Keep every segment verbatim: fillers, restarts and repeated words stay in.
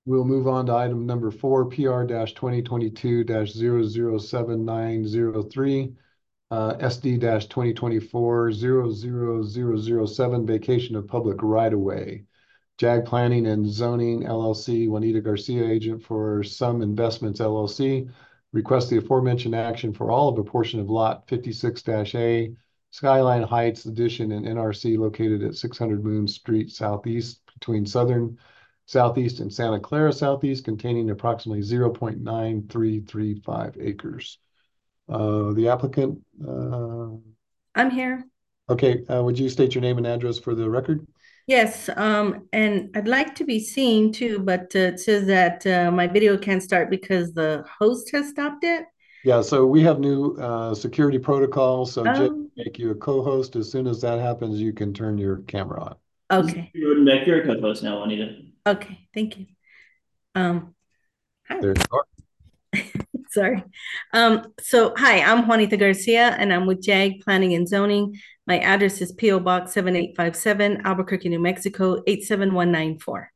We'll move on to item number four, P R twenty twenty-two zero zero seven nine zero three, uh, S D twenty twenty-four zero zero zero zero seven, vacation of public right-of-way. JAG Planning and Zoning L L C, Juanita Garcia, agent for Some Investments L L C, request the aforementioned action for all of a portion of Lot fifty-six A, Skyline Heights Addition and N R C located at six hundred Moon Street Southeast between Southern Southeast and Santa Clara Southeast, containing approximately zero point nine three three five acres. Uh, the applicant, uh, I'm here. okay, uh, would you state your name and address for the record? Yes, um, and I'd like to be seen too, but uh, it says that uh, my video can't start because the host has stopped it. Yeah, so we have new uh, security protocols. So Jay Oh, will make you a co-host. As soon as that happens, you can turn your camera on. okay. You wouldn't make your co-host now, Juanita. Okay, thank you. Um, hi, There you are. sorry. Um, so hi, I'm Juanita Garcia and I'm with JAG Planning and Zoning. My address is P O Box seven eight five seven, Albuquerque, New Mexico, eight seven one nine four.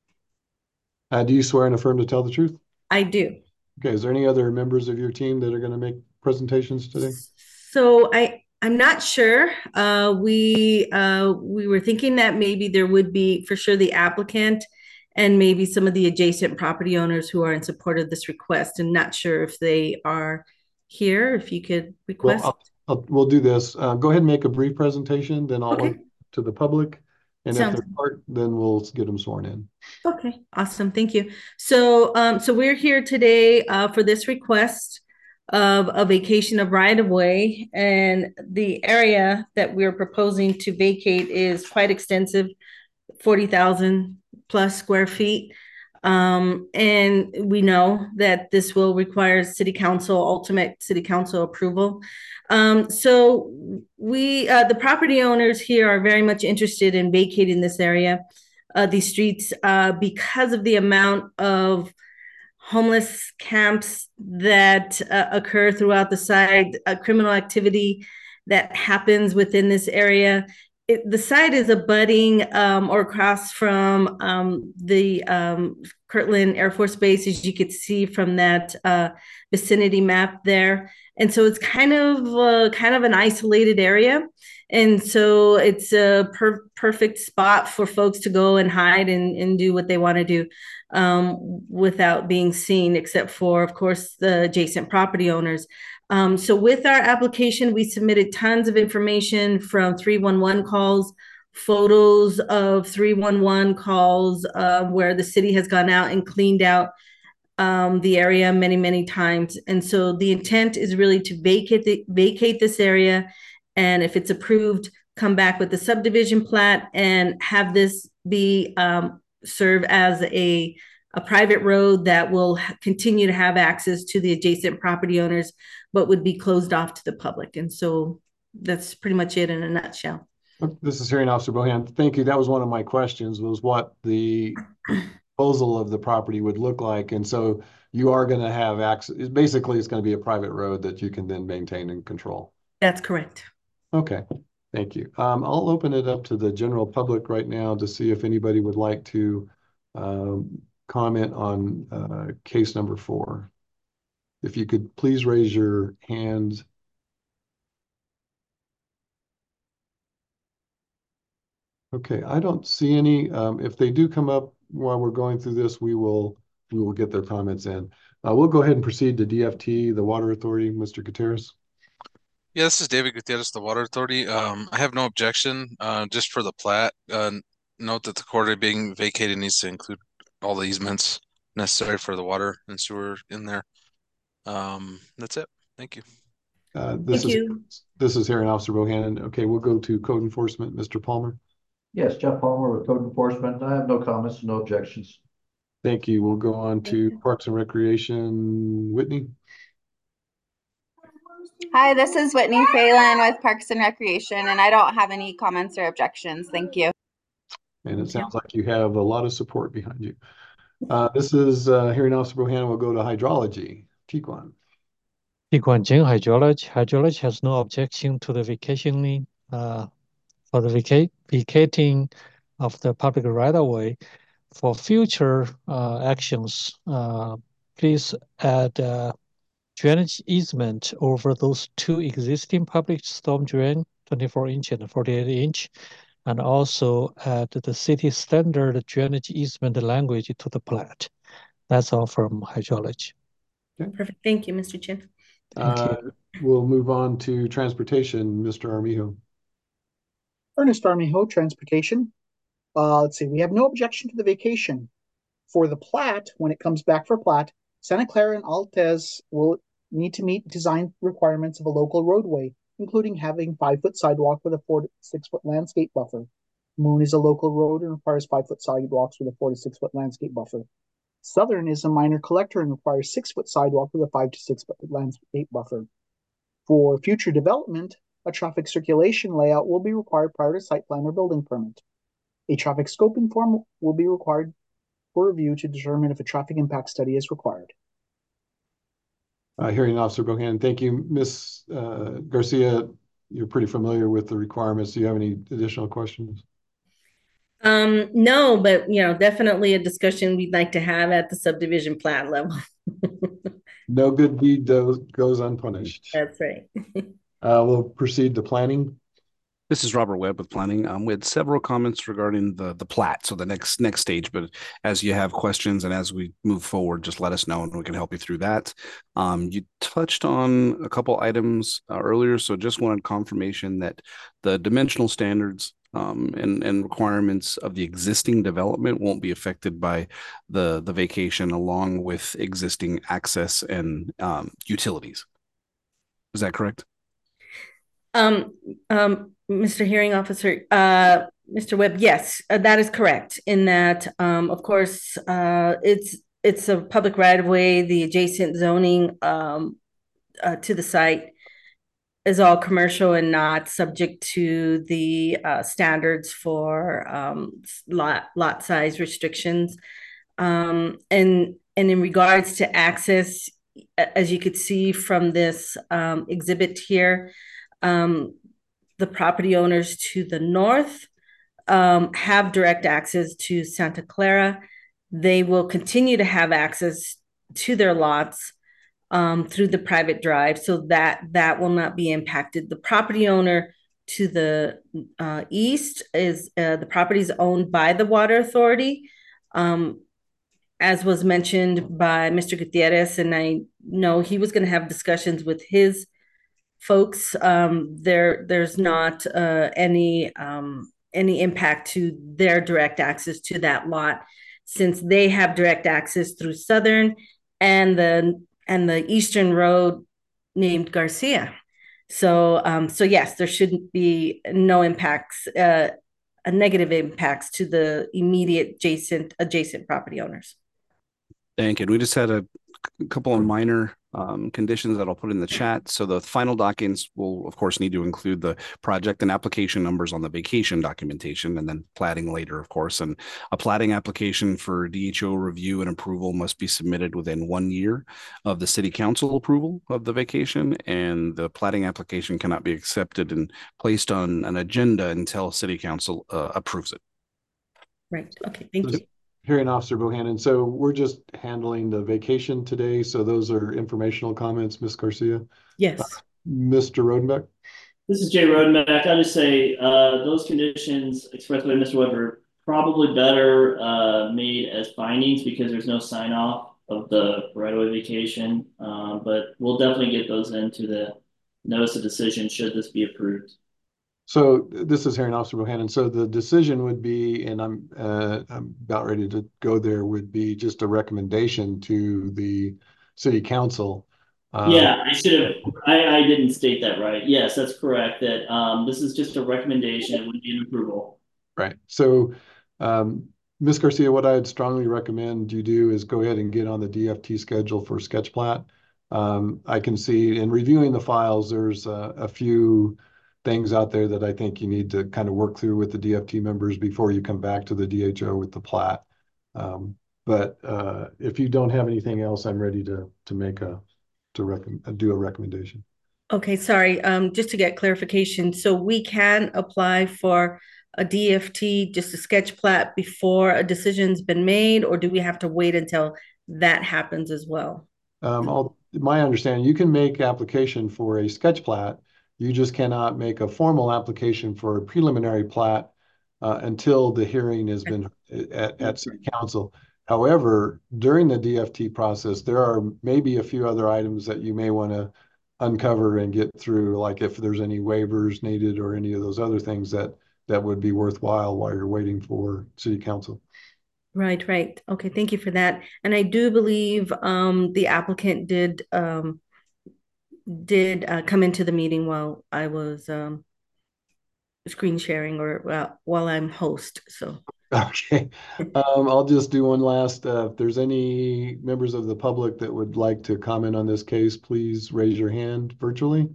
Uh, do you swear and affirm to tell the truth? I do. Okay, is there any other members of your team that are going to make presentations today? So I I'm not sure. Uh, we uh, we were thinking that maybe there would be for sure the applicant and maybe some of the adjacent property owners who are in support of this request, and not sure if they are here. If you could Well, request. I'll, I'll, we'll do this. Uh, go ahead and make a brief presentation, then I'll Okay, open to the public. And if sounds they're part, then we'll get them sworn in. okay. Awesome, thank you. So um, so we're here today uh, for this request of a vacation of right of way, and the area that we're proposing to vacate is quite extensive, forty thousand plus square feet. Um, and we know that this will require city council, ultimate city council approval. Um, so we, uh, the property owners here are very much interested in vacating this area, uh, these streets, uh, because of the amount of homeless camps that uh, occur throughout the site, uh, criminal activity that happens within this area. It, the site is abutting um, or across from um, the um, Kirtland Air Force Base, as you could see from that uh, vicinity map there. And so it's kind of uh, kind of an isolated area, and so it's a per- perfect spot for folks to go and hide and, and do what they want to do um, without being seen, except for, of course, the adjacent property owners. Um, so with our application, we submitted tons of information from three one one calls, photos of three one one calls uh, where the city has gone out and cleaned out um, the area many, many times. And so the intent is really to vacate the, vacate this area, and if it's approved, come back with the subdivision plat and have this be um, serve as a a private road that will continue to have access to the adjacent property owners, but would be closed off to the public. And so that's pretty much it in a nutshell. This is Hearing Officer Bohan. Thank you. That was one of my questions, was what the disposal of the property would look like. And so you are going to have access. Basically, it's going to be a private road that you can then maintain and control. That's correct. Okay, thank you. Um, I'll open it up to the general public right now to see if anybody would like to um, comment on uh, case number four. If you could please raise your hands. Okay, I don't see any. Um, if they do come up while we're going through this, we will we will get their comments in. Uh, we'll go ahead and proceed to D F T, the Water Authority, Mister Gutierrez. Yeah, this is David Gutierrez, the Water Authority. Um, I have no objection. Uh, just for the plat, uh, note that the quarter being vacated needs to include all the easements necessary for the water and sewer in there. Um, that's it. Thank you. Uh, this Thank is you. this is Hearing Officer Bohannon. Okay, we'll go to Code Enforcement, Mister Palmer. Yes, Jeff Palmer with Code Enforcement. I have no comments, no objections. Thank you. We'll go on Thank to you. Parks and Recreation, Whitney. Hi, this is Whitney Phelan with Parks and Recreation, and I don't have any comments or objections. Thank you. And it Thank you. sounds like you have a lot of support behind you. Uh, this is uh, Hearing Officer Bohannon. We'll go to Hydrology, Tiquan. Tiquan Jing Hydrology. Hydrology has no objection to the vacationing uh, for the vaca vacating of the public right of way for future uh, actions, uh, please add uh, drainage easement over those two existing public storm drain, twenty-four inch and forty-eight inch, and also add the city standard drainage easement language to the plat. That's all from hydrology. Perfect. Thank you, Mister Chin. Thank Uh, you. We'll move on to transportation, Mister Armijo. Ernest Armijo, Transportation. Uh, let's see, we have no objection to the vacation. For the plat, when it comes back for plat, Santa Clara and Altez will need to meet design requirements of a local roadway, including having five-foot sidewalk with a four to six-foot landscape buffer. Moon is a local road and requires five-foot sidewalks with a four to six-foot landscape buffer. Southern is a minor collector and requires six-foot sidewalk with a five to six-foot landscape buffer. For future development, a traffic circulation layout will be required prior to site plan or building permit. A traffic scoping form will be required for review to determine if a traffic impact study is required. Uh, Hearing Officer Bohannon, thank you. Miz uh, Garcia, you're pretty familiar with the requirements. Do you have any additional questions? Um, no, but you know, definitely a discussion we'd like to have at the subdivision plat level. No good deed does, goes unpunished. That's right. Uh, we'll proceed to planning. This is Robert Webb with Planning. Um, we had several comments regarding the the plat, so the next next stage. But as you have questions and as we move forward, just let us know and we can help you through that. Um, you touched on a couple items uh, earlier, so just wanted confirmation that the dimensional standards um, and and requirements of the existing development won't be affected by the the vacation, along with existing access and um, utilities. Is that correct? Um, um, Mister Hearing Officer, uh, Mister Webb, yes, uh, that is correct. In that, um, of course, uh, it's it's a public right of way. The adjacent zoning um, uh, to the site is all commercial and not subject to the uh, standards for um, lot lot size restrictions. Um, and and in regards to access, as you could see from this um, exhibit here. Um, the property owners to the north um, have direct access to Santa Clara. They will continue to have access to their lots um, through the private drive, so that that will not be impacted. The property owner to the uh, east is uh, the property is owned by the Water Authority. Um, as was mentioned by Mister Gutierrez, and I know he was going to have discussions with his folks, um, there there's not uh, any um, any impact to their direct access to that lot, since they have direct access through Southern and the and the Eastern Road named Garcia. So um, so yes, there shouldn't be no impacts, uh, a negative impacts to the immediate adjacent adjacent property owners. Thank you. We just had a couple of minor um, conditions that I'll put in the chat. So the final documents will, of course, need to include the project and application numbers on the vacation documentation, and then platting later, of course. And a platting application for D H O review and approval must be submitted within one year of the city council approval of the vacation, and the platting application cannot be accepted and placed on an agenda until city council uh, approves it. Right. Okay. Thank you. Hearing Officer Bohannon, so we're just handling the vacation today, so those are informational comments, Miz Garcia? Yes. Uh, Mister Rodenbeck? This is Jay Rodenbeck. I'll just say uh, those conditions expressed by Mister Weber probably better uh, made as findings, because there's no sign off of the right-of-way vacation, uh, but we'll definitely get those into the notice of decision should this be approved. So this is Hearing Officer Bohannon. So the decision would be, and I'm uh, I'm about ready to go there, would be just a recommendation to the city council. Um, yeah, I should have, I, I didn't state that right. Yes, that's correct. That um, this is just a recommendation. It wouldn't be an approval. Right. So um, Miz Garcia, what I'd strongly recommend you do is go ahead and get on the D F T schedule for sketch plat. Um, I can see in reviewing the files, there's a, a few things out there that I think you need to kind of work through with the D F T members before you come back to the D H O with the plat. Um, but uh, if you don't have anything else, I'm ready to to make a to recommend do a recommendation. Okay, sorry. Um, just to get clarification, so we can apply for a D F T, just a sketch plat before a decision's been made, or do we have to wait until that happens as well? Um, all, my understanding, you can make application for a sketch plat. You just cannot make a formal application for a preliminary plat uh, until the hearing has been at, at city council. However, during the D F T process, there are maybe a few other items that you may want to uncover and get through, like if there's any waivers needed or any of those other things that that would be worthwhile while you're waiting for city council. Right, right. Okay, thank you for that. And I do believe um, the applicant did um, did uh, come into the meeting while I was um, screen sharing or uh, while I'm host. So Okay, um, I'll just do one last. Uh, if there's any members of the public that would like to comment on this case, please raise your hand virtually.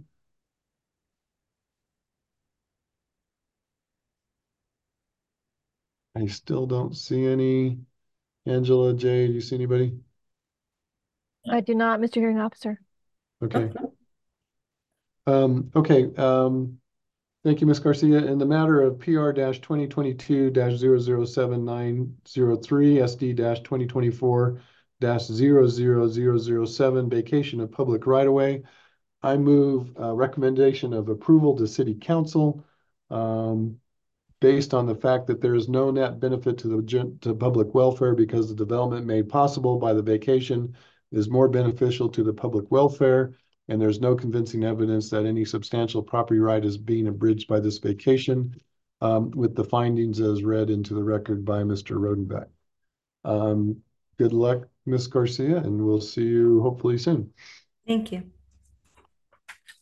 I still don't see any. Angela, Jay, do you see anybody? I do not, Mister Hearing Officer. Okay. Um, okay. Um, thank you, Miz Garcia. In the matter of P R twenty twenty-two dash zero zero seven nine zero three, S D twenty twenty-four dash zero zero zero zero seven, vacation of public right-of-way, I move a recommendation of approval to City Council um, based on the fact that there is no net benefit to the gen- to public welfare because the development made possible by the vacation is more beneficial to the public welfare, and there's no convincing evidence that any substantial property right is being abridged by this vacation, um, with the findings as read into the record by Mister Rodenbeck. Um, good luck, Miz Garcia, and we'll see you hopefully soon. thank you.